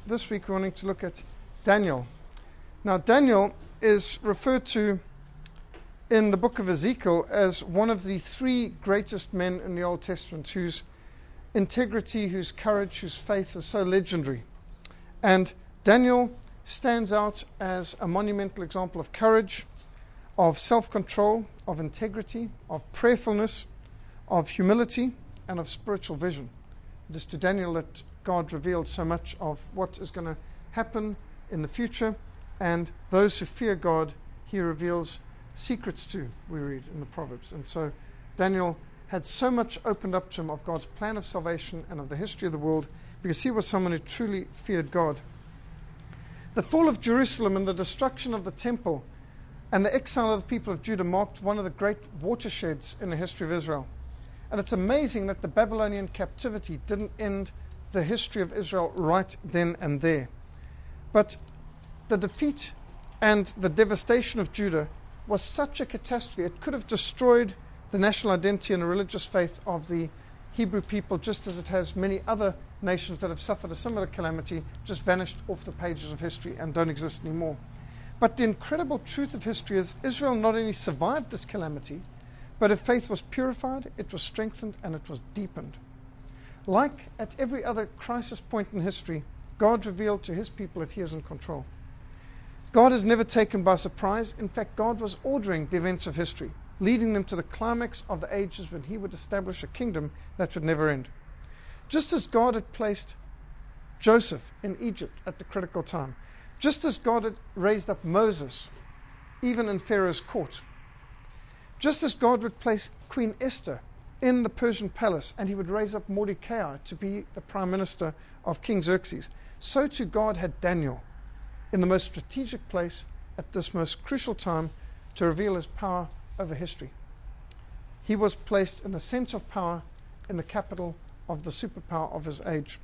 this week we're wanting to look at Daniel. Now, Daniel is referred to in the book of Ezekiel as one of the three greatest men in the Old Testament, whose integrity, whose courage, whose faith is so legendary. And Daniel stands out as a monumental example of courage, of self-control, of integrity, of prayerfulness, of humility, and of spiritual vision. It is to Daniel that God revealed so much of what is going to happen in the future, and those who fear God, he reveals secrets to, we read in the Proverbs. And so Daniel had so much opened up to him of God's plan of salvation and of the history of the world, because he was someone who truly feared God. The fall of Jerusalem and the destruction of the temple and the exile of the people of Judah marked one of the great watersheds in the history of Israel. And it's amazing that the Babylonian captivity didn't end the history of Israel right then and there. But the defeat and the devastation of Judah was such a catastrophe. It could have destroyed the national identity and the religious faith of the Hebrew people, just as it has many other nations that have suffered a similar calamity, just vanished off the pages of history and don't exist anymore. But the incredible truth of history is Israel not only survived this calamity, but her faith was purified, it was strengthened, and it was deepened. Like at every other crisis point in history, God revealed to his people that he is in control. God is never taken by surprise. In fact, God was ordering the events of history, leading them to the climax of the ages when he would establish a kingdom that would never end. Just as God had placed Joseph in Egypt at the critical time, just as God had raised up Moses, even in Pharaoh's court, just as God would place Queen Esther in the Persian palace and he would raise up Mordecai to be the prime minister of King Xerxes, so too God had Daniel in the most strategic place at this most crucial time to reveal his power over history. He was placed in the center of power in the capital of the superpower of his age.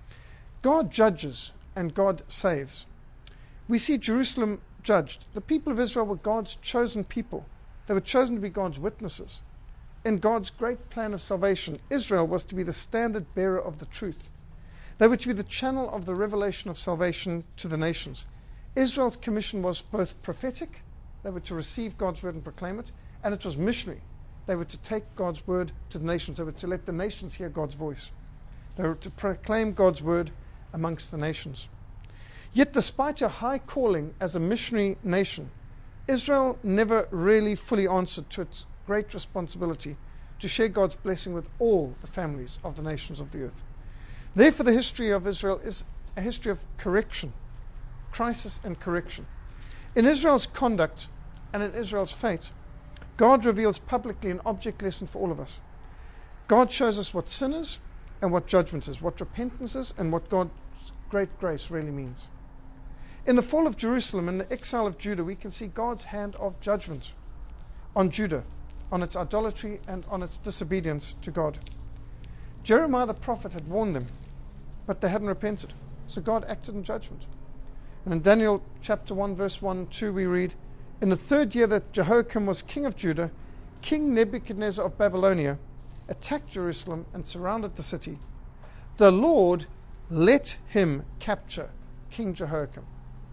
God judges and God saves. We see Jerusalem judged. The people of Israel were God's chosen people. They were chosen to be God's witnesses. In God's great plan of salvation, Israel was to be the standard bearer of the truth. They were to be the channel of the revelation of salvation to the nations. Israel's commission was both prophetic, they were to receive God's word and proclaim it, and it was missionary. They were to take God's word to the nations. They were to let the nations hear God's voice. They were to proclaim God's word amongst the nations. Yet despite a high calling as a missionary nation, Israel never really fully answered to its great responsibility to share God's blessing with all the families of the nations of the earth. Therefore, the history of Israel is a history of correction, crisis and correction. In Israel's conduct and in Israel's fate, God reveals publicly an object lesson for all of us. God shows us what sin is and what judgment is, what repentance is and what God's great grace really means. In the fall of Jerusalem and the exile of Judah, we can see God's hand of judgment on Judah, on its idolatry and on its disobedience to God. Jeremiah the prophet had warned them, but they hadn't repented. So God acted in judgment. And in Daniel chapter 1, verse 1 and 2, we read, "In the third year that Jehoiakim was king of Judah, King Nebuchadnezzar of Babylonia attacked Jerusalem and surrounded the city. The Lord let him capture King Jehoiakim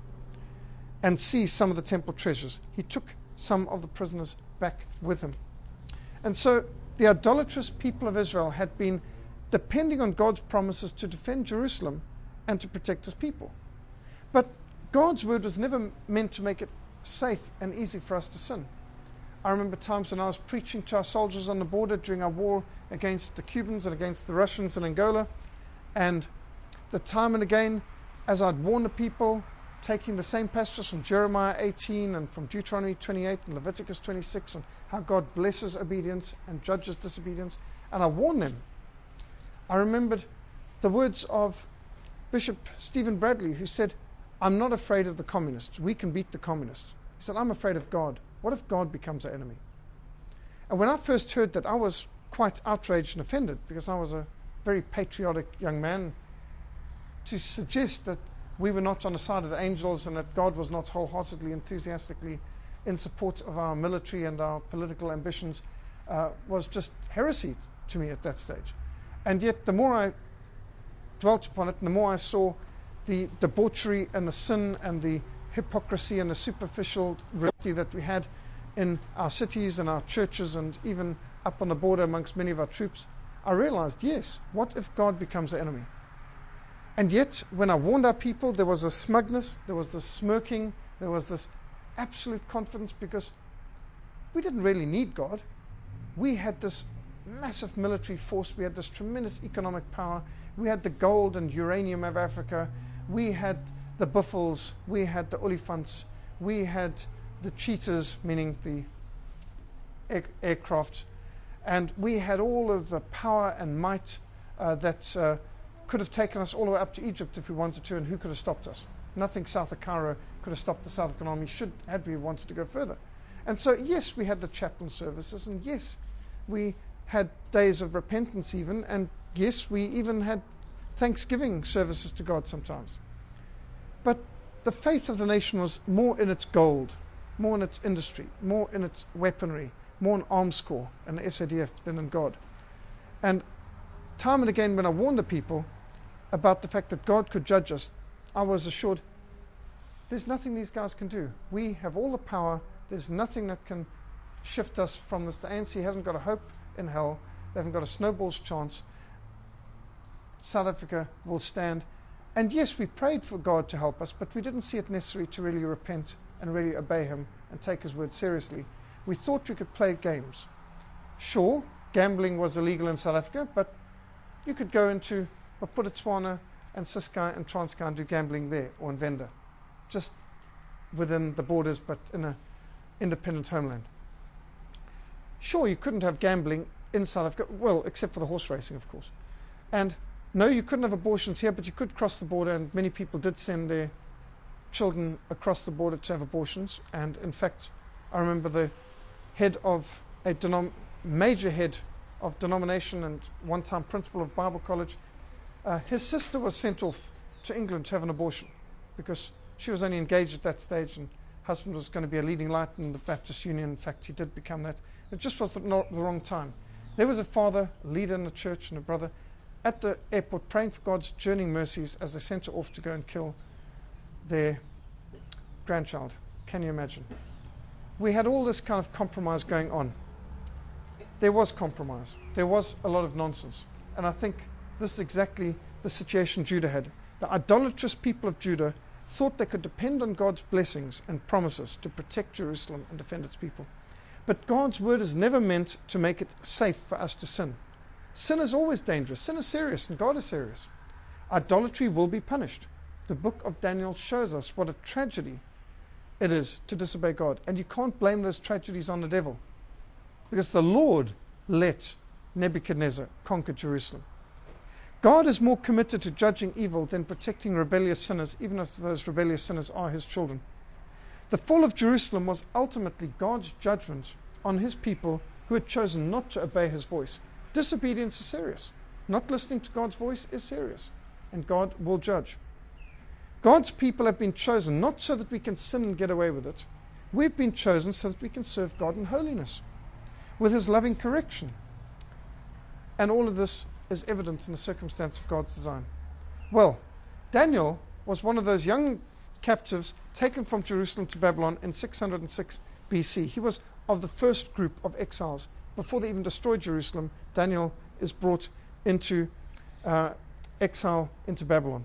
and seize some of the temple treasures. He took some of the prisoners back with him." And so the idolatrous people of Israel had been depending on God's promises to defend Jerusalem and to protect his people. But God's word was never meant to make it safe and easy for us to sin. I remember times when I was preaching to our soldiers on the border during our war against the Cubans and against the Russians in Angola, and the time and again as I'd warn the people, taking the same passages from Jeremiah 18 and from Deuteronomy 28 and Leviticus 26 and how God blesses obedience and judges disobedience, and I warned them. I remembered the words of Bishop Stephen Bradley, who said, "I'm not afraid of the communists. We can beat the communists." He said, "I'm afraid of God. What if God becomes our enemy?" And when I first heard that, I was quite outraged and offended, because I was a very patriotic young man. To suggest that we were not on the side of the angels and that God was not wholeheartedly, enthusiastically in support of our military and our political ambitions was just heresy to me at that stage. And yet the more I dwelt upon it and the more I saw the debauchery and the sin and the hypocrisy and the superficial reality that we had in our cities and our churches and even up on the border amongst many of our troops, I realized, yes, what if God becomes the enemy? And yet, when I warned our people, there was a smugness, there was this smirking, there was this absolute confidence, because we didn't really need God. We had this massive military force, we had this tremendous economic power, we had the gold and uranium of Africa, we had the buffels, we had the olifants, we had the cheetahs, meaning the aircraft, and we had all of the power and might that could have taken us all the way up to Egypt if we wanted to, and who could have stopped us? Nothing south of Cairo could have stopped the South African army, had we wanted to go further. And so, yes, we had the chaplain services, and yes, we had days of repentance even, and yes, we even had Thanksgiving services to God sometimes. But the faith of the nation was more in its gold, more in its industry, more in its weaponry, more in Arms Corps and the SADF than in God. And time and again, when I warned the people about the fact that God could judge us, I was assured, there's nothing these guys can do. We have all the power. There's nothing that can shift us from this. The ANC hasn't got a hope in hell. They haven't got a snowball's chance. South Africa will stand. And yes, we prayed for God to help us, but we didn't see it necessary to really repent and really obey Him and take His word seriously. We thought we could play games. Sure, gambling was illegal in South Africa, but you could go into Botswana and Ciskei and Transkei and do gambling there, or in Venda, just within the borders, but in an independent homeland. Sure, you couldn't have gambling in South Africa, well, except for the horse racing, of course. And no, you couldn't have abortions here, but you could cross the border, and many people did send their children across the border to have abortions. And in fact, I remember the head of a major head of denomination and one-time principal of Bible college, his sister was sent off to England to have an abortion because she was only engaged at that stage, and husband was going to be a leading light in the Baptist Union. In fact, he did become that. It just was not the wrong time. There was a father, a leader in the church, and a brother at the airport praying for God's journeying mercies as they sent her off to go and kill their grandchild. Can you imagine? We had all this kind of compromise going on. There was compromise. There was a lot of nonsense. And I think this is exactly the situation Judah had. The idolatrous people of Judah thought they could depend on God's blessings and promises to protect Jerusalem and defend its people. But God's word is never meant to make it safe for us to sin. Sin is always dangerous. Sin is serious, and God is serious. Idolatry will be punished. The book of Daniel shows us what a tragedy it is to disobey God. And you can't blame those tragedies on the devil, because the Lord let Nebuchadnezzar conquer Jerusalem. God is more committed to judging evil than protecting rebellious sinners, even if those rebellious sinners are His children. The fall of Jerusalem was ultimately God's judgment on His people who had chosen not to obey His voice. Disobedience is serious. Not listening to God's voice is serious, and God will judge. God's people have been chosen not so that we can sin and get away with it. We've been chosen so that we can serve God in holiness, with His loving correction. And all of this is evident in the circumstance of God's design. Well, Daniel was one of those young captives taken from Jerusalem to Babylon in 606 BC. He was of the first group of exiles. Before they even destroyed Jerusalem, Daniel is brought into exile into Babylon.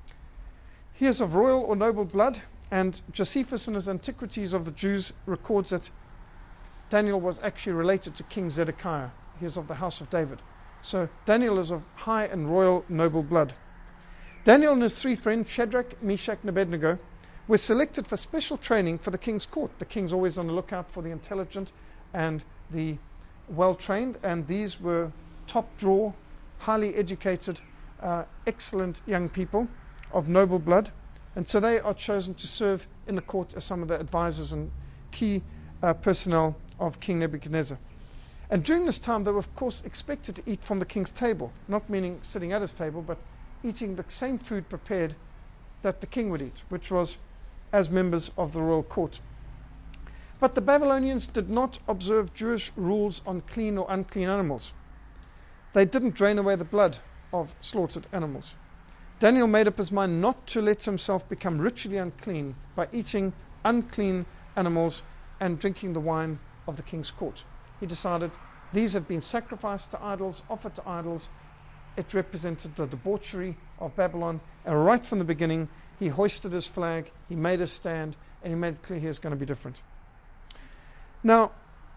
He is of royal or noble blood, and Josephus in his Antiquities of the Jews records that Daniel was actually related to King Zedekiah. He is of the house of David. So Daniel is of high and royal noble blood. Daniel and his three friends, Shadrach, Meshach, and Abednego, were selected for special training for the king's court. The king's always on the lookout for the intelligent and the well-trained, and these were top draw, highly educated, excellent young people of noble blood. And so they are chosen to serve in the court as some of the advisors and key personnel of King Nebuchadnezzar. And during this time, they were, of course, expected to eat from the king's table, not meaning sitting at his table, but eating the same food prepared that the king would eat, which was as members of the royal court. But the Babylonians did not observe Jewish rules on clean or unclean animals. They didn't drain away the blood of slaughtered animals. Daniel made up his mind not to let himself become ritually unclean by eating unclean animals and drinking the wine of the king's court. He decided these have been sacrificed to idols, offered to idols. It represented the debauchery of Babylon. And right from the beginning, he hoisted his flag, he made a stand, and he made it clear he was going to be different. Now,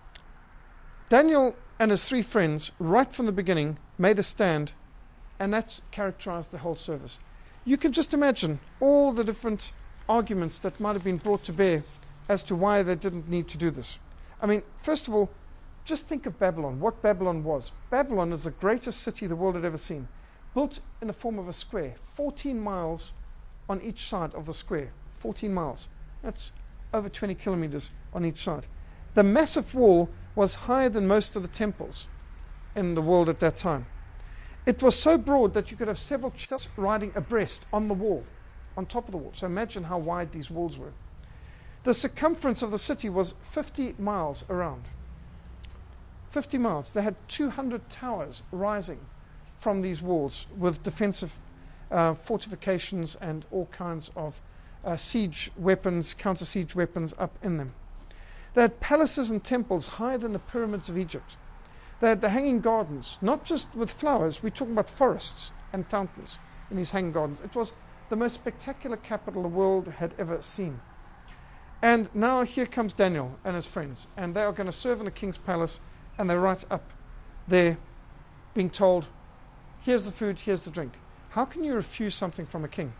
Daniel and his three friends, right from the beginning, made a stand, and that's characterized the whole service. You can just imagine all the different arguments that might have been brought to bear as to why they didn't need to do this. I mean, first of all, just think of Babylon, what Babylon was. Babylon is the greatest city the world had ever seen, built in the form of a square, 14 miles on each side of the square. 14 miles. That's over 20 kilometers on each side. The massive wall was higher than most of the temples in the world at that time. It was so broad that you could have several chariots riding abreast on the wall, on top of the wall. So imagine how wide these walls were. The circumference of the city was 50 miles around. 50 miles. They had 200 towers rising from these walls with defensive fortifications and all kinds of siege weapons, counter-siege weapons up in them. They had palaces and temples higher than the pyramids of Egypt. They had the hanging gardens, not just with flowers. We're talking about forests and fountains in these hanging gardens. It was the most spectacular capital the world had ever seen. And now here comes Daniel and his friends, and they are going to serve in the king's palace, and they're right up there being told, here's the food, here's the drink. How can you refuse something from a king?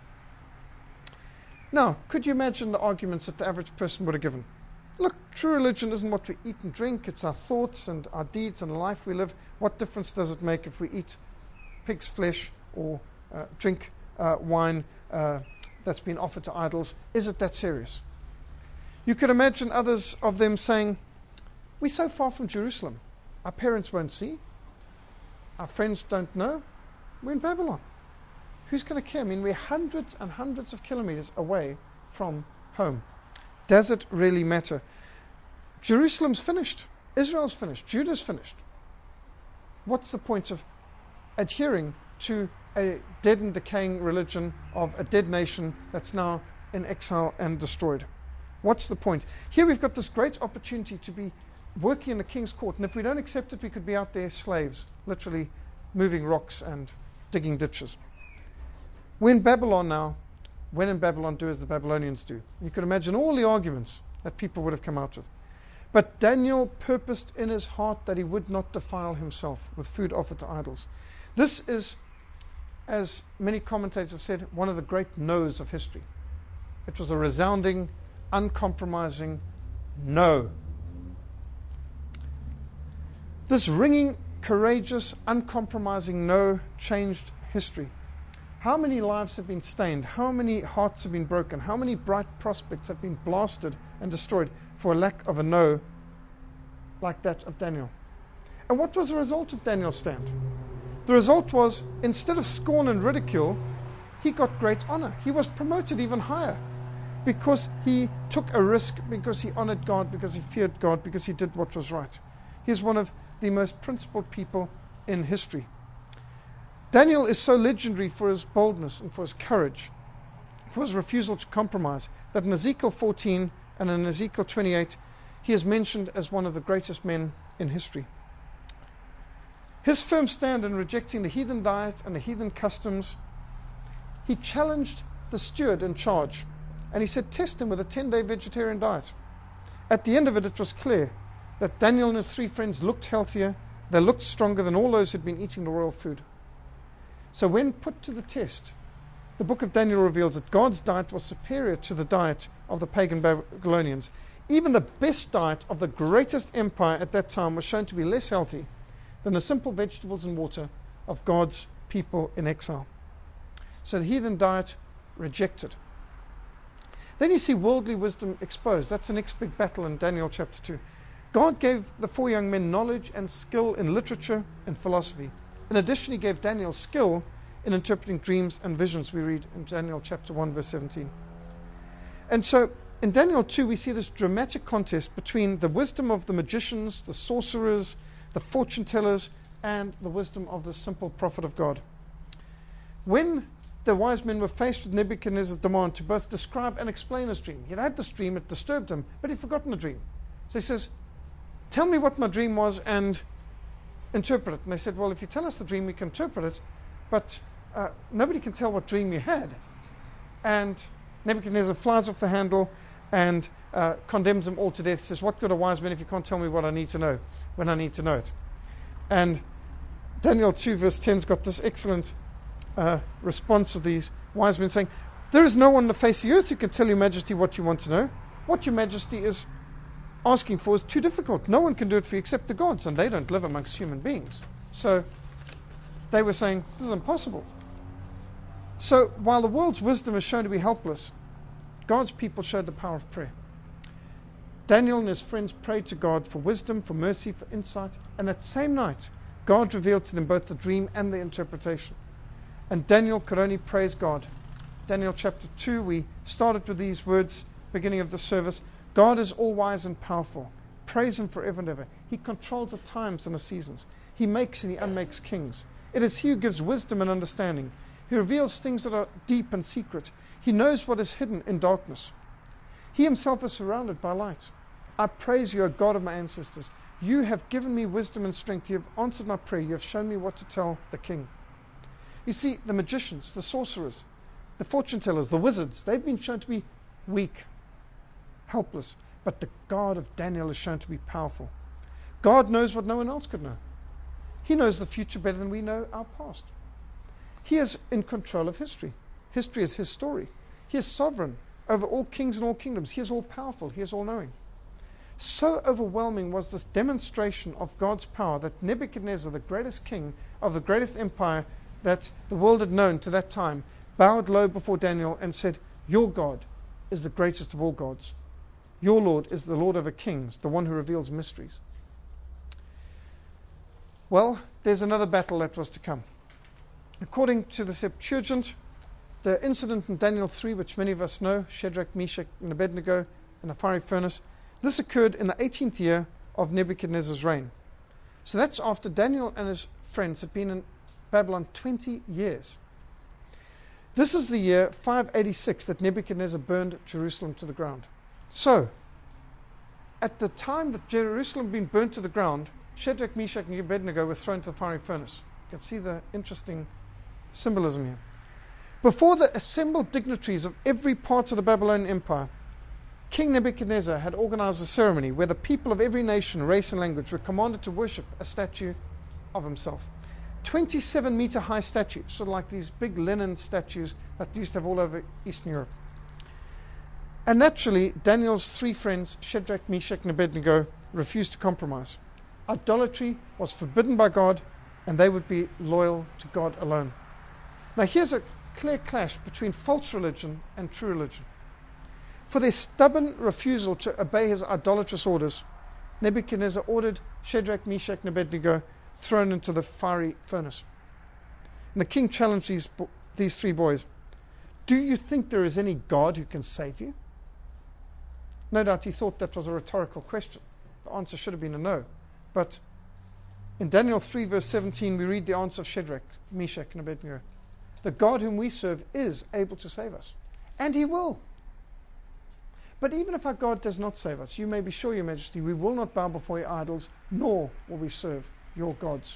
Now, could you imagine the arguments that the average person would have given? Look, true religion isn't what we eat and drink, it's our thoughts and our deeds and the life we live. What difference does it make if we eat pig's flesh or drink wine that's been offered to idols? Is it that serious? You could imagine others of them saying, we're so far from Jerusalem. Our parents won't see. Our friends don't know. We're in Babylon. Who's going to care? I mean, we're hundreds and hundreds of kilometers away from home. Does it really matter? Jerusalem's finished. Israel's finished. Judah's finished. What's the point of adhering to a dead and decaying religion of a dead nation that's now in exile and destroyed? What's the point? Here we've got this great opportunity to be working in the king's court, and if we don't accept it, we could be out there slaves, literally moving rocks and digging ditches. We're in Babylon now. When in Babylon, do as the Babylonians do. You could imagine all the arguments that people would have come out with. But Daniel purposed in his heart that he would not defile himself with food offered to idols. This is, as many commentators have said, one of the great no's of history. It was a resounding, uncompromising no. This ringing, courageous, uncompromising no changed history. How many lives have been stained? How many hearts have been broken? How many bright prospects have been blasted and destroyed for a lack of a no like that of Daniel? And what was the result of Daniel's stand? The result was, instead of scorn and ridicule, he got great honor. He was promoted even higher because he took a risk, because he honored God, because he feared God, because he did what was right. He's one of the most principled people in history. Daniel is so legendary for his boldness and for his courage, for his refusal to compromise, that in Ezekiel 14 and in Ezekiel 28, he is mentioned as one of the greatest men in history. His firm stand in rejecting the heathen diet and the heathen customs, he challenged the steward in charge, and he said, test him with a 10-day vegetarian diet. At the end of it, it was clear that Daniel and his three friends looked healthier, they looked stronger than all those who had been eating the royal food. So when put to the test, the book of Daniel reveals that God's diet was superior to the diet of the pagan Babylonians. Even the best diet of the greatest empire at that time was shown to be less healthy than the simple vegetables and water of God's people in exile. So the heathen diet rejected. Then you see worldly wisdom exposed. That's the next big battle in Daniel chapter 2. God gave the four young men knowledge and skill in literature and philosophy. In addition, he gave Daniel skill in interpreting dreams and visions, we read in Daniel chapter 1, verse 17. And so, in Daniel 2, we see this dramatic contest between the wisdom of the magicians, the sorcerers, the fortune tellers, and the wisdom of the simple prophet of God. When the wise men were faced with Nebuchadnezzar's demand to both describe and explain his dream. He'd had this dream, it disturbed him, but he'd forgotten the dream. So he says, tell me what my dream was and interpret it. And they said, well, if you tell us the dream, we can interpret it, but nobody can tell what dream you had. And Nebuchadnezzar flies off the handle and condemns them all to death. He says, what good are wise men if you can't tell me what I need to know when I need to know it? And Daniel 2 verse 10's got this excellent response of these wise men saying, there is no one on the face of the earth who can tell your majesty what you want to know. What your majesty is asking for is too difficult. No one can do it for you except the gods, and they don't live amongst human beings. So they were saying, this is impossible. So while the world's wisdom is shown to be helpless, God's people showed the power of prayer. Daniel and his friends prayed to God for wisdom, for mercy, for insight, and that same night God revealed to them both the dream and the interpretation. And Daniel could only praise God. Daniel chapter 2, we started with these words, beginning of the service. God is all-wise and powerful. Praise him forever and ever. He controls the times and the seasons. He makes and he unmakes kings. It is he who gives wisdom and understanding. He reveals things that are deep and secret. He knows what is hidden in darkness. He himself is surrounded by light. I praise you, O God of my ancestors. You have given me wisdom and strength. You have answered my prayer. You have shown me what to tell the king. You see, the magicians, the sorcerers, the fortune tellers, the wizards, they've been shown to be weak, helpless. But the God of Daniel is shown to be powerful. God knows what no one else could know. He knows the future better than we know our past. He is in control of history. History is his story. He is sovereign over all kings and all kingdoms. He is all powerful. He is all knowing. So overwhelming was this demonstration of God's power that Nebuchadnezzar, the greatest king of the greatest empire that the world had known to that time, bowed low before Daniel and said, your God is the greatest of all gods. Your Lord is the Lord over kings, the one who reveals mysteries. Well, there's another battle that was to come. According to the Septuagint, the incident in Daniel 3, which many of us know, Shadrach, Meshach, and Abednego in the fiery furnace, this occurred in the 18th year of Nebuchadnezzar's reign. So that's after Daniel and his friends had been in Babylon 20 years. This is the year 586 that Nebuchadnezzar burned Jerusalem to the ground. So, at the time that Jerusalem had been burnt to the ground, Shadrach, Meshach, and Abednego were thrown to the fiery furnace. You can see the interesting symbolism here. Before the assembled dignitaries of every part of the Babylonian Empire, King Nebuchadnezzar had organized a ceremony where the people of every nation, race, and language were commanded to worship a statue of himself. 27-meter high statue, sort of like these big linen statues that used to have all over Eastern Europe. And naturally, Daniel's three friends, Shadrach, Meshach, and Abednego, refused to compromise. Idolatry was forbidden by God, and they would be loyal to God alone. Now here's a clear clash between false religion and true religion. For their stubborn refusal to obey his idolatrous orders, Nebuchadnezzar ordered Shadrach, Meshach, and Abednego thrown into the fiery furnace. And the king challenged these three boys. Do you think there is any God who can save you? No doubt he thought that was a rhetorical question. The answer should have been a no. But in Daniel 3 verse 17 we read the answer of Shadrach, Meshach, and Abednego. The God whom we serve is able to save us. And he will. But even if our God does not save us, you may be sure, Your Majesty, we will not bow before your idols, nor will we serve your gods.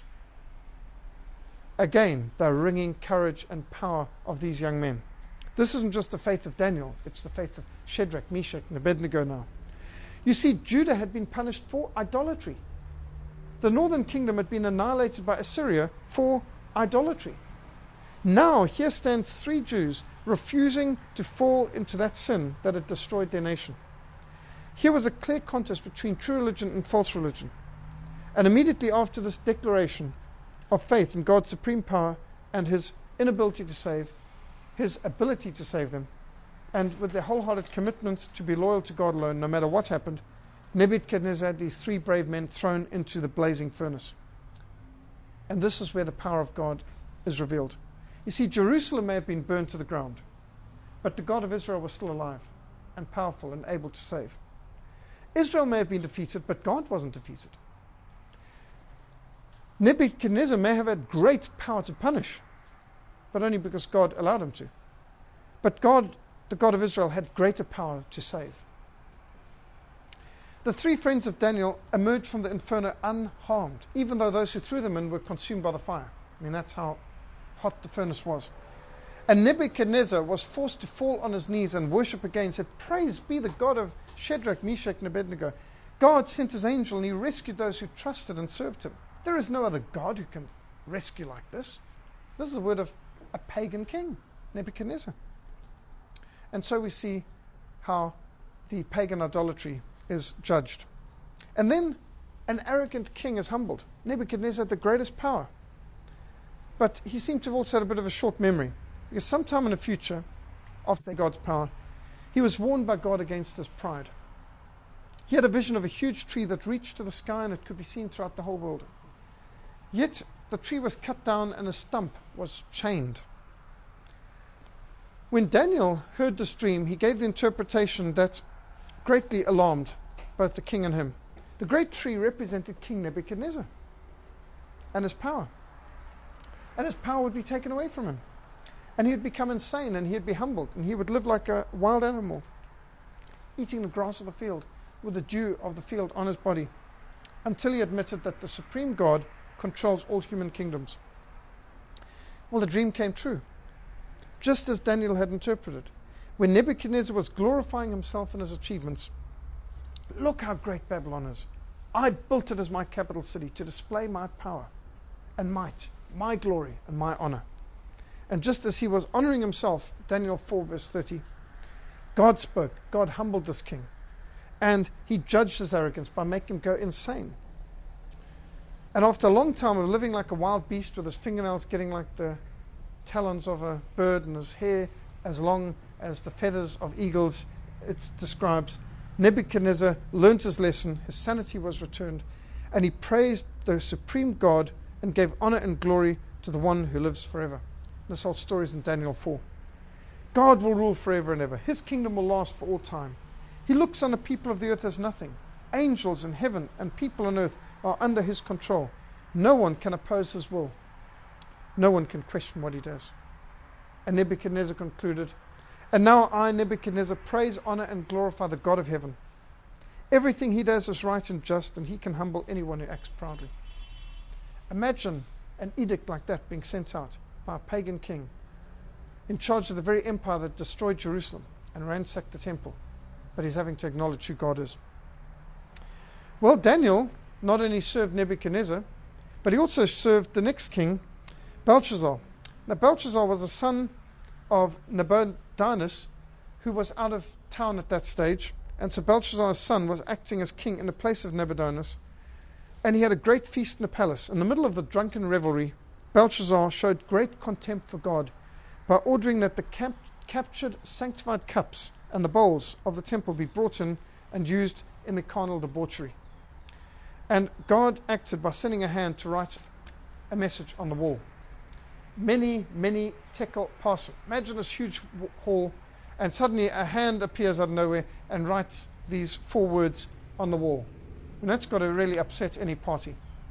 Again, the ringing courage and power of these young men. This isn't just the faith of Daniel, it's the faith of Shadrach, Meshach, and Abednego now. You see, Judah had been punished for idolatry. The northern kingdom had been annihilated by Assyria for idolatry. Now, here stands three Jews refusing to fall into that sin that had destroyed their nation. Here was a clear contest between true religion and false religion. And immediately after this declaration of faith in God's supreme power and his inability to save, his ability to save them, and with their wholehearted commitment to be loyal to God alone, no matter what happened, Nebuchadnezzar had these three brave men thrown into the blazing furnace. And this is where the power of God is revealed. You see, Jerusalem may have been burned to the ground, but the God of Israel was still alive and powerful and able to save. Israel may have been defeated, but God wasn't defeated. Nebuchadnezzar may have had great power to punish, but only because God allowed him to. But God, the God of Israel, had greater power to save. The three friends of Daniel emerged from the inferno unharmed, even though those who threw them in were consumed by the fire. I mean, that's how hot the furnace was. And Nebuchadnezzar was forced to fall on his knees and worship again, and said, "Praise be the God of Shadrach, Meshach, and Abednego. God sent his angel and he rescued those who trusted and served him. There is no other God who can rescue like this." This is the word of a pagan king, Nebuchadnezzar. And so we see how the pagan idolatry is judged. And then an arrogant king is humbled. Nebuchadnezzar had the greatest power. But he seemed to have also had a bit of a short memory. Because sometime in the future, after God's power, he was warned by God against his pride. He had a vision of a huge tree that reached to the sky and it could be seen throughout the whole world. Yet the tree was cut down and a stump was chained. When Daniel heard this dream, he gave the interpretation that greatly alarmed both the king and him. The great tree represented King Nebuchadnezzar and his power. And his power would be taken away from him. And he would become insane and he would be humbled and he would live like a wild animal, eating the grass of the field with the dew of the field on his body, until he admitted that the supreme God controls all human kingdoms. Well, the dream came true, just as Daniel had interpreted. When Nebuchadnezzar was glorifying himself and his achievements, "Look how great Babylon is. I built it as my capital city to display my power and might, my glory and my honor." And just as he was honoring himself, Daniel 4 verse 30, God spoke. God humbled this king. And he judged his arrogance by making him go insane. And after a long time of living like a wild beast with his fingernails getting like the talons of a bird and his hair as long as the feathers of eagles, it describes, Nebuchadnezzar learned his lesson, his sanity was returned, and he praised the supreme God and gave honor and glory to the one who lives forever. This whole story is in Daniel 4. God will rule forever and ever. His kingdom will last for all time. He looks on the people of the earth as nothing. Angels in heaven and people on earth are under his control. No one can oppose his will. No one can question what he does. And Nebuchadnezzar concluded, "And now I, Nebuchadnezzar, praise, honor, and glorify the God of heaven. Everything he does is right and just, and he can humble anyone who acts proudly." Imagine an edict like that being sent out by a pagan king in charge of the very empire that destroyed Jerusalem and ransacked the temple. But he's having to acknowledge who God is. Well, Daniel not only served Nebuchadnezzar, but he also served the next king, Belshazzar. Now, Belshazzar was the son of Nabonidus, who was out of town at that stage. And so Belshazzar's son was acting as king in the place of Nabonidus. And he had a great feast in the palace. In the middle of the drunken revelry, Belshazzar showed great contempt for God by ordering that the captured sanctified cups and the bowls of the temple be brought in and used in the carnal debauchery. And God acted by sending a hand to write a message on the wall. Many, many tekel parsin. Imagine this huge hall, and suddenly a hand appears out of nowhere and writes these 4 words on the wall. And that's got to really upset any party.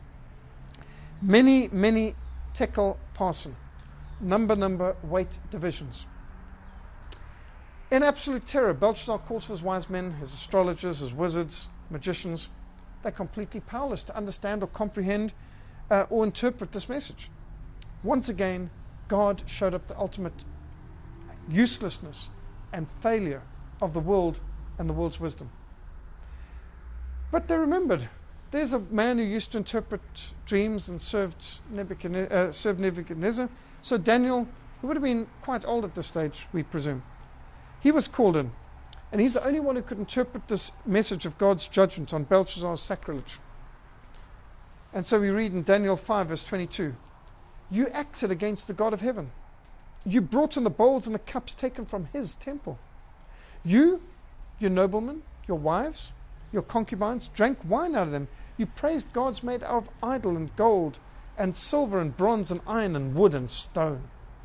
Many, many tekel parsin. Number, weight divisions. In absolute terror, Belshazzar calls for his wise men, his astrologers, his wizards, magicians. They're completely powerless to understand or comprehend or interpret this message. Once again, God showed up the ultimate uselessness and failure of the world and the world's wisdom. But they remembered, there's a man who used to interpret dreams and served Nebuchadnezzar. So Daniel, who would have been quite old at this stage, we presume, he was called in. And he's the only one who could interpret this message of God's judgment on Belshazzar's sacrilege. And so we read in Daniel 5 verse 22, "You acted against the God of heaven. You brought in the bowls and the cups taken from his temple. You, your noblemen, your wives, your concubines, drank wine out of them. You praised gods made of idol and gold and silver and bronze and iron and wood and stone.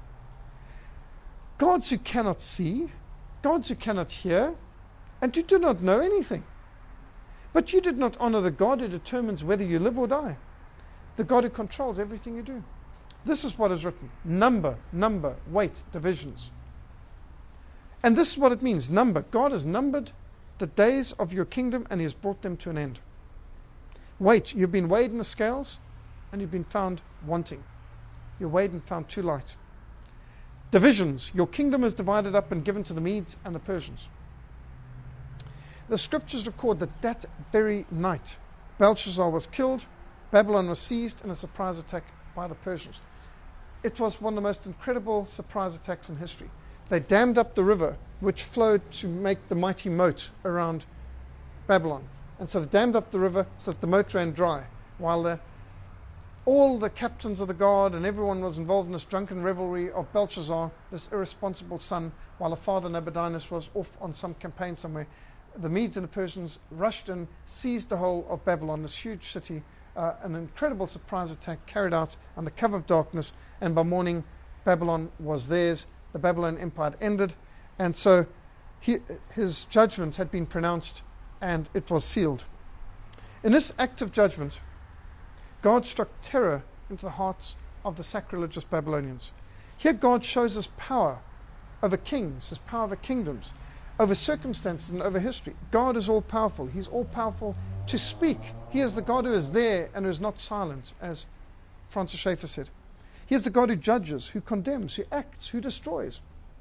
Gods who cannot see, gods who cannot hear, and who do not know anything. But you did not honor the God who determines whether you live or die, the God who controls everything you do. This is what is written. Number, weight, divisions. And this is what it means. Number. God has numbered the days of your kingdom and He has brought them to an end. Weight. You've been weighed in the scales and you've been found wanting. You're weighed and found too light. Divisions. Your kingdom is divided up and given to the Medes and the Persians. The scriptures record that that very night Belshazzar was killed, Babylon was seized in a surprise attack by the Persians. It was one of the most incredible surprise attacks in history. They dammed up the river which flowed to make the mighty moat around Babylon. And so they dammed up the river so that the moat ran dry, while all the captains of the guard and everyone was involved in this drunken revelry of Belshazzar, this irresponsible son, while the father Nabonidus was off on some campaign somewhere. The Medes and the Persians rushed in, seized the whole of Babylon, this huge city, an incredible surprise attack carried out under cover of darkness, and by morning Babylon was theirs. The Babylonian Empire ended, and so his judgment had been pronounced and it was sealed. In this act of judgment, God struck terror into the hearts of the sacrilegious Babylonians. Here God shows His power over kings, His power over kingdoms, over circumstances and over history. God is all powerful. He's all powerful to speak. He is the God who is there and who is not silent, as Francis Schaeffer said. He is the God who judges, who condemns, who acts, who destroys.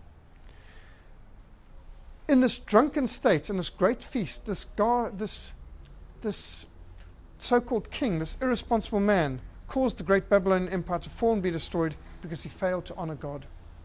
In this drunken state, in this great feast, this so-called king, this irresponsible man, caused the great Babylonian Empire to fall and be destroyed because he failed to honor God.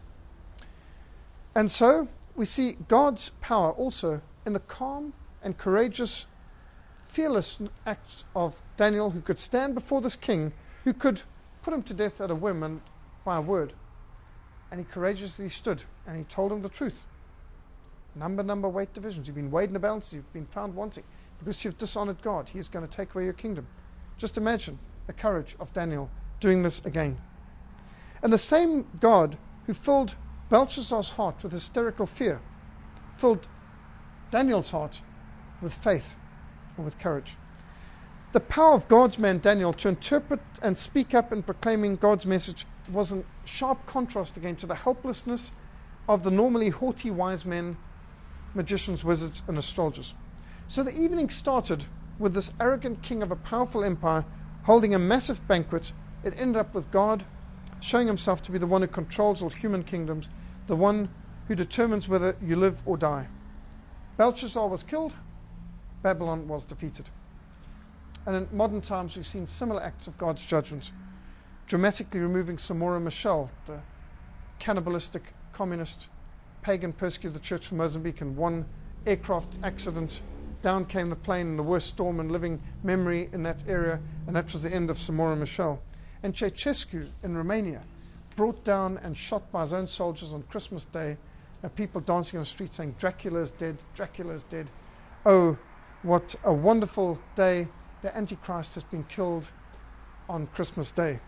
And so we see God's power also in the calm and courageous, fearless act of Daniel, who could stand before this king, who could put him to death at a whim and by a word. And he courageously stood and he told him the truth. Number, weight, divisions. You've been weighed in a balance, you've been found wanting. Because you've dishonored God, He is going to take away your kingdom. Just imagine the courage of Daniel doing this again. And the same God who filled Belshazzar's heart with hysterical fear filled Daniel's heart with faith and with courage. The power of God's man Daniel to interpret and speak up in proclaiming God's message was in sharp contrast again to the helplessness of the normally haughty wise men, magicians, wizards, and astrologers. So the evening started with this arrogant king of a powerful empire holding a massive banquet. It ended up with God showing Himself to be the one who controls all human kingdoms, the one who determines whether you live or die. Belshazzar was killed, Babylon was defeated. And in modern times we've seen similar acts of God's judgment, dramatically removing Samora Machel, the cannibalistic, communist, pagan persecutor of the church from Mozambique, in one aircraft accident. Down came the plane in the worst storm and living memory in that area, and that was the end of Samora Machel. And Ceausescu in Romania, brought down and shot by his own soldiers on Christmas Day, people dancing on the street saying, "Dracula is dead, Dracula is dead." Oh, what a wonderful day. The Antichrist has been killed on Christmas Day.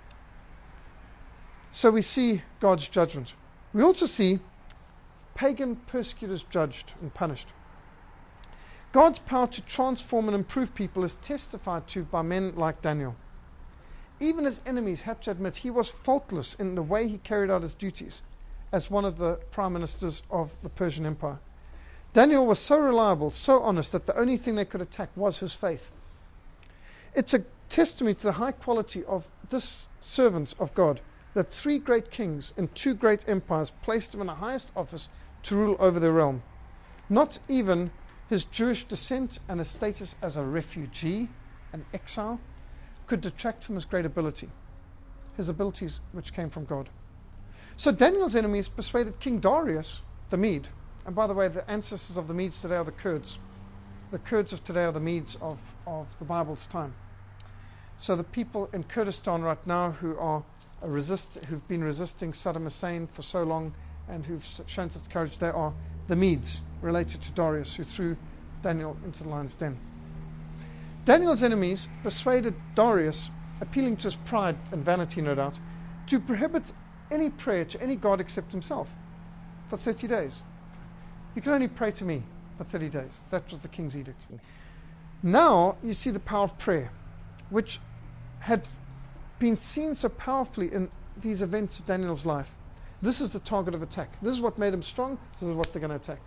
So we see God's judgment. We also see pagan persecutors judged and punished. God's power to transform and improve people is testified to by men like Daniel. Even his enemies had to admit he was faultless in the way he carried out his duties as one of the prime ministers of the Persian Empire. Daniel was so reliable, so honest, that the only thing they could attack was his faith. It's a testimony to the high quality of this servant of God, that 3 great kings in 2 great empires placed him in the highest office to rule over their realm. Not even his Jewish descent and his status as a refugee, an exile, could detract from his great ability, his abilities which came from God. So Daniel's enemies persuaded King Darius the Mede, and by the way, the ancestors of the Medes today are the Kurds. The Kurds of today are the Medes of the Bible's time. So the people in Kurdistan right now who've been resisting Saddam Hussein for so long and who've shown such courage, they are the Medes, related to Darius, who threw Daniel into the lion's den. Daniel's enemies persuaded Darius, appealing to his pride and vanity no doubt, to prohibit any prayer to any god except himself for 30 days. You can only pray to me for 30 days. That was the king's edict. Now you see the power of prayer, which had been seen so powerfully in these events of Daniel's life, this is the target of attack. This is what made him strong. This is what they're going to attack.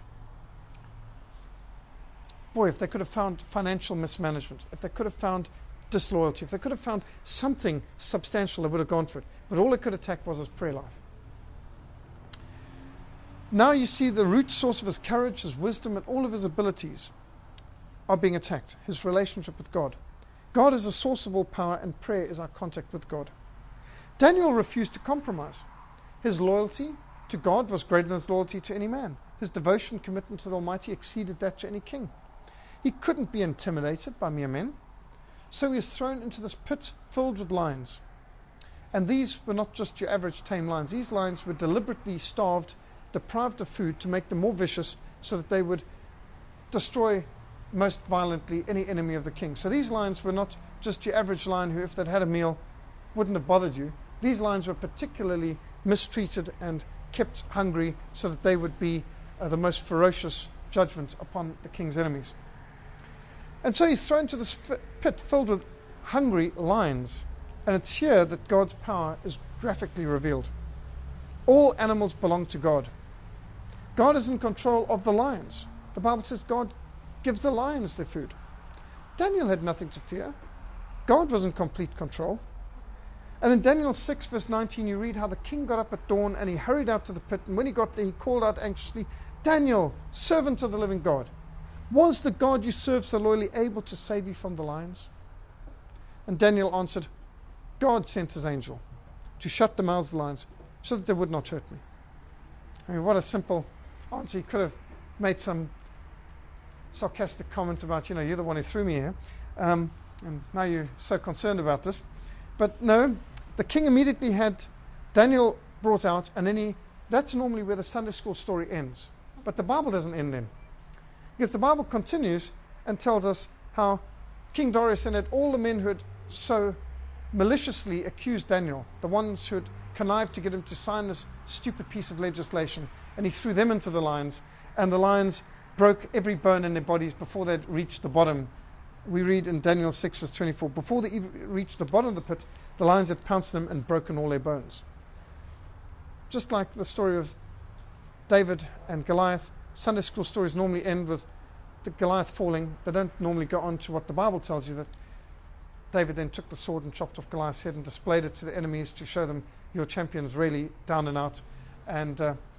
Boy, if they could have found financial mismanagement, if they could have found disloyalty, if they could have found something substantial, they would have gone for it. But all they could attack was his prayer life. Now you see the root source of his courage, his wisdom, and all of his abilities are being attacked. His relationship with God. God is the source of all power, and prayer is our contact with God. Daniel refused to compromise. His loyalty to God was greater than his loyalty to any man. His devotion, commitment to the Almighty exceeded that to any king. He couldn't be intimidated by mere men. So he is thrown into this pit filled with lions. And these were not just your average tame lions. These lions were deliberately starved, deprived of food to make them more vicious so that they would destroy most violently any enemy of the king. So these lions were not just your average lion who, if they'd had a meal, wouldn't have bothered you. These lions were particularly mistreated and kept hungry so that they would be the most ferocious judgment upon the king's enemies. And so he's thrown to this pit filled with hungry lions. And it's here that God's power is graphically revealed. All animals belong to God. God is in control of the lions. The Bible says God gives the lions their food. Daniel had nothing to fear. God was in complete control. And in Daniel 6 verse 19 you read how the king got up at dawn and he hurried out to the pit, and when he got there he called out anxiously, "Daniel, servant of the living God, was the God you serve so loyally able to save you from the lions?" And Daniel answered, "God sent his angel to shut the mouths of the lions so that they would not hurt me." I mean, what a simple answer. He could have made some sarcastic comment about, you're the one who threw me here. And now you're so concerned about this. But no, the king immediately had Daniel brought out, and then that's normally where the Sunday school story ends. But the Bible doesn't end then. Because the Bible continues and tells us how King Darius sent all the men who had so maliciously accused Daniel, the ones who had connived to get him to sign this stupid piece of legislation, and he threw them into the lions, and the lions broke every bone in their bodies before they'd reached the bottom. We read in Daniel 6 verse 24, before they even reached the bottom of the pit, the lions had pounced them and broken all their bones. Just like the story of David and Goliath, Sunday school stories normally end with the Goliath falling. They don't normally go on to what the Bible tells you, that David then took the sword and chopped off Goliath's head and displayed it to the enemies to show them your champion is really down and out. And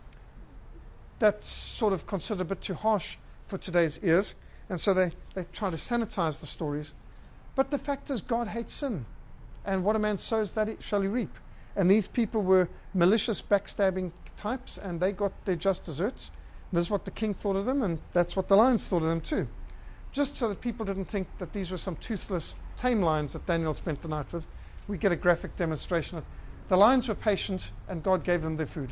that's sort of considered a bit too harsh for today's ears. And so they try to sanitize the stories. But the fact is, God hates sin. And what a man sows, that shall he reap. And these people were malicious, backstabbing types, and they got their just deserts. This is what the king thought of them, and that's what the lions thought of them too. Just so that people didn't think that these were some toothless, tame lions that Daniel spent the night with, we get a graphic demonstration of the lions were patient, and God gave them their food.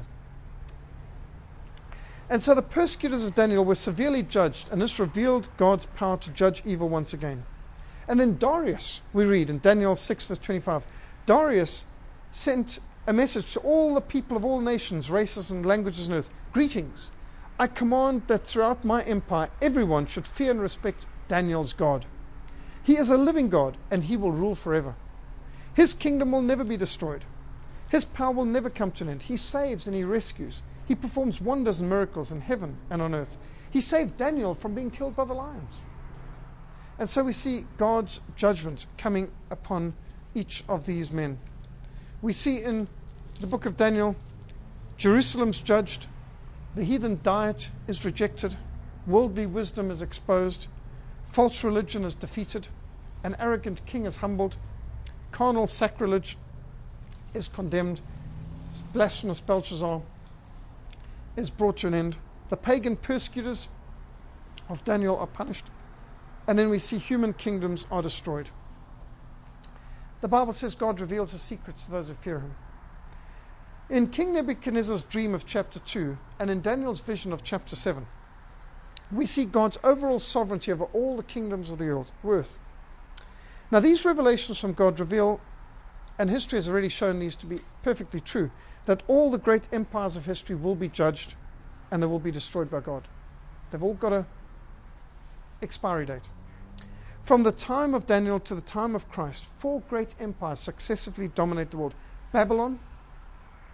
And so the persecutors of Daniel were severely judged, and this revealed God's power to judge evil once again. And then Darius, we read in Daniel 6 verse 25, Darius sent a message to all the people of all nations, races and languages on earth. Greetings. I command that throughout my empire everyone should fear and respect Daniel's God. He is a living God, and he will rule forever. His kingdom will never be destroyed. His power will never come to an end. He saves and he rescues. He performs wonders and miracles in heaven and on earth. He saved Daniel from being killed by the lions. And so we see God's judgment coming upon each of these men. We see in the book of Daniel, Jerusalem's judged, the heathen diet is rejected, worldly wisdom is exposed, false religion is defeated, an arrogant king is humbled, carnal sacrilege is condemned, blasphemous Belshazzar is brought to an end, the pagan persecutors of Daniel are punished, and then we see human kingdoms are destroyed. The Bible says God reveals his secrets to those who fear him. In King Nebuchadnezzar's dream of chapter 2 and in Daniel's vision of chapter 7, we see God's overall sovereignty over all the kingdoms of the earth. Now these revelations from God reveal, and history has already shown these to be perfectly true, that all the great empires of history will be judged and they will be destroyed by God. They've all got an expiry date. From the time of Daniel to the time of Christ, 4 great empires successively dominate the world. Babylon,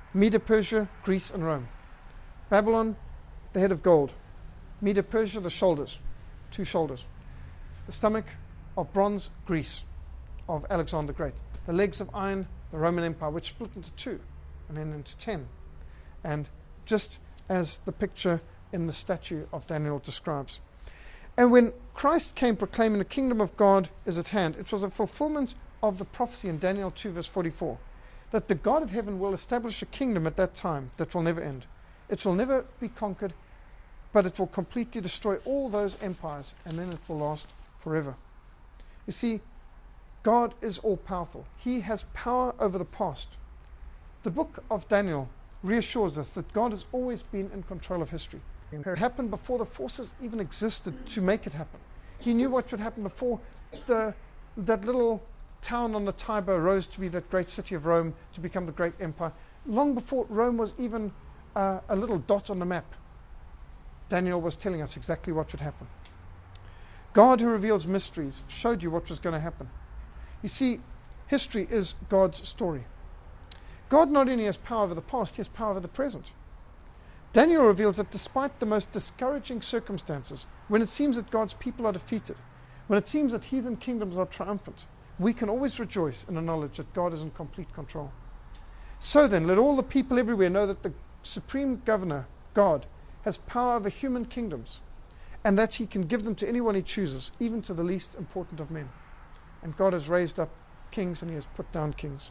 Medo-Persia, Greece, and Rome. Babylon, the head of gold. Medo-Persia, the shoulders, 2 shoulders. The stomach of bronze, Greece, of Alexander the Great. The legs of iron, the Roman Empire, which split into 2 and then into 10. And just as the picture in the statue of Daniel describes. And when Christ came proclaiming the kingdom of God is at hand, it was a fulfillment of the prophecy in Daniel 2 verse 44, that the God of heaven will establish a kingdom at that time that will never end. It will never be conquered, but it will completely destroy all those empires, and then it will last forever. You see, God is all-powerful. He has power over the past. The book of Daniel reassures us that God has always been in control of history. It happened before the forces even existed to make it happen. He knew what would happen before that little town on the Tiber rose to be that great city of Rome, to become the great empire. Long before Rome was even a little dot on the map, Daniel was telling us exactly what would happen. God, who reveals mysteries, showed you what was going to happen. You see, history is God's story. God not only has power over the past, he has power over the present. Daniel reveals that despite the most discouraging circumstances, when it seems that God's people are defeated, when it seems that heathen kingdoms are triumphant, we can always rejoice in the knowledge that God is in complete control. So then, let all the people everywhere know that the supreme governor, God, has power over human kingdoms, and that he can give them to anyone he chooses, even to the least important of men. And God has raised up kings and he has put down kings.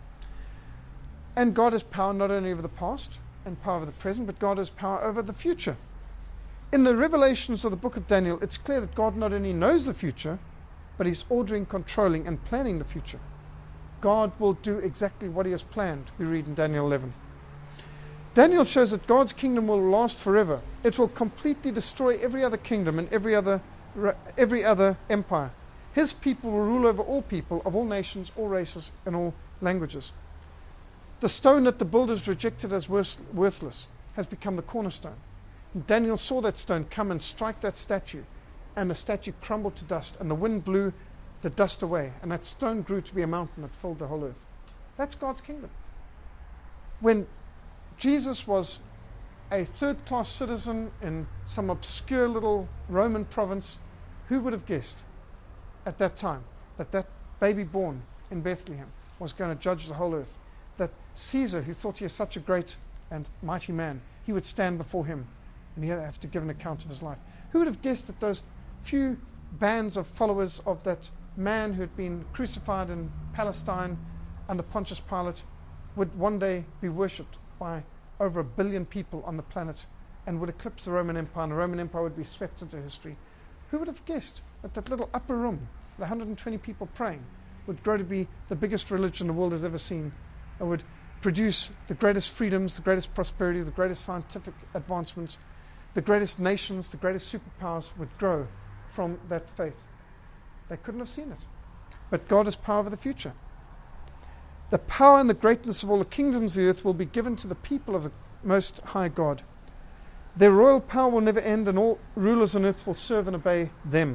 And God has power not only over the past and power over the present, but God has power over the future. In the revelations of the book of Daniel, it's clear that God not only knows the future, but he's ordering, controlling, and planning the future. God will do exactly what he has planned, we read in Daniel 11. Daniel shows that God's kingdom will last forever. It will completely destroy every other kingdom and every other empire. His people will rule over all people of all nations, all races, and all languages. The stone that the builders rejected as worthless has become the cornerstone. And Daniel saw that stone come and strike that statue, and the statue crumbled to dust, and the wind blew the dust away, and that stone grew to be a mountain that filled the whole earth. That's God's kingdom. When Jesus was a third-class citizen in some obscure little Roman province, who would have guessed at that time that baby born in Bethlehem was going to judge the whole earth? That Caesar, who thought he was such a great and mighty man, he would stand before him and he would have to give an account of his life. Who would have guessed that those few bands of followers of that man who had been crucified in Palestine under Pontius Pilate would one day be worshipped by over 1 billion people on the planet and would eclipse the Roman Empire, and the Roman Empire would be swept into history? Who would have guessed that that little upper room, the 120 people praying, would grow to be the biggest religion the world has ever seen, and would produce the greatest freedoms, the greatest prosperity, the greatest scientific advancements, the greatest nations, the greatest superpowers would grow from that faith? They couldn't have seen it. But God has power over the future. The power and the greatness of all the kingdoms of the earth will be given to the people of the Most High God. Their royal power will never end, and all rulers on earth will serve and obey them.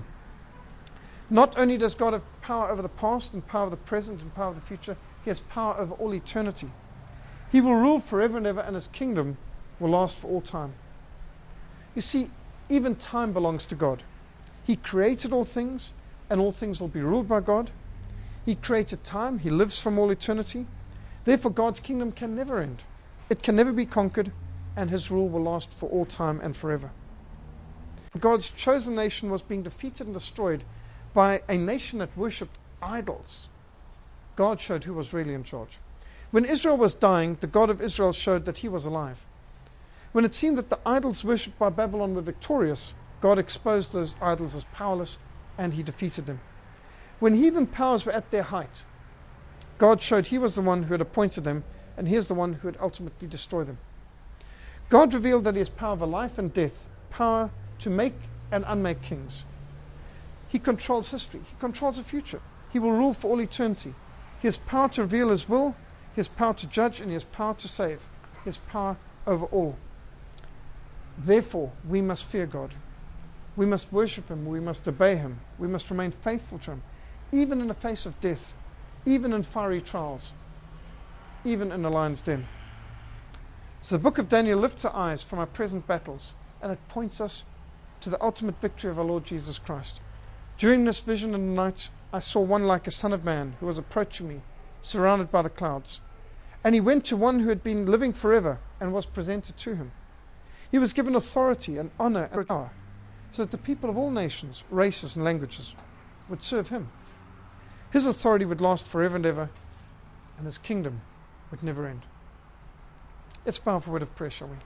Not only does God have power over the past and power over the present and power over the future, he has power over all eternity. He will rule forever and ever, and his kingdom will last for all time. You see, even time belongs to God. He created all things, and all things will be ruled by God. He created time. He lives from all eternity. Therefore, God's kingdom can never end. It can never be conquered, and his rule will last for all time and forever. God's chosen nation was being defeated and destroyed by a nation that worshipped idols. God showed who was really in charge. When Israel was dying, the God of Israel showed that he was alive. When it seemed that the idols worshipped by Babylon were victorious, God exposed those idols as powerless, and he defeated them. When heathen powers were at their height, God showed he was the one who had appointed them, and he is the one who would ultimately destroy them. God revealed that he has power over life and death, power to make and unmake kings. He controls history. He controls the future. He will rule for all eternity. He has power to reveal his will. He has power to judge, and he has power to save. He has power over all. Therefore, we must fear God. We must worship him. We must obey him. We must remain faithful to him, even in the face of death, even in fiery trials, even in the lion's den. So the book of Daniel lifts our eyes from our present battles, and it points us to the ultimate victory of our Lord Jesus Christ. During this vision in the night, I saw one like a son of man who was approaching me, surrounded by the clouds. And he went to one who had been living forever and was presented to him. He was given authority and honor and power, so that the people of all nations, races, and languages would serve him. His authority would last forever and ever, and his kingdom would never end. Let's bow for a word of prayer, shall we?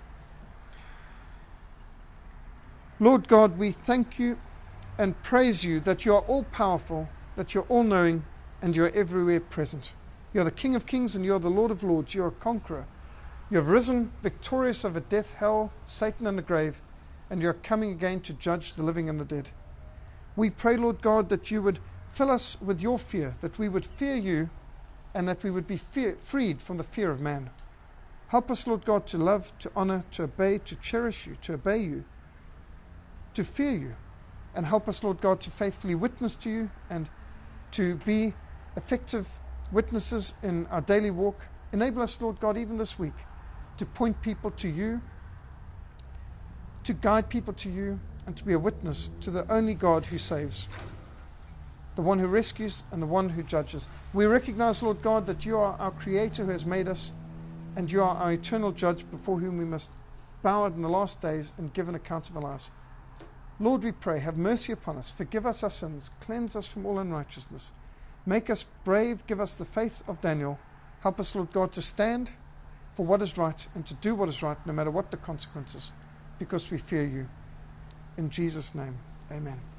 Lord God, we thank you and praise you that you are all-powerful, that you're all-knowing, and you're everywhere present. You're the King of Kings and you're the Lord of Lords. You're a conqueror. You have risen victorious over death, hell, Satan, and the grave, and you're coming again to judge the living and the dead. We pray, Lord God, that you would fill us with your fear, that we would fear you, and that we would be freed from the fear of man. Help us, Lord God, to love, to honor, to obey, to cherish you, to obey you, to fear you. And help us, Lord God, to faithfully witness to you and to be effective witnesses in our daily walk. Enable us, Lord God, even this week, to point people to you, to guide people to you, and to be a witness to the only God who saves, the one who rescues and the one who judges. We recognize, Lord God, that you are our Creator who has made us, and you are our eternal judge before whom we must bow in the last days and give an account of our lives. Lord, we pray, have mercy upon us, forgive us our sins, cleanse us from all unrighteousness, make us brave, give us the faith of Daniel. Help us, Lord God, to stand for what is right and to do what is right, no matter what the consequences, because we fear you. In Jesus' name, amen.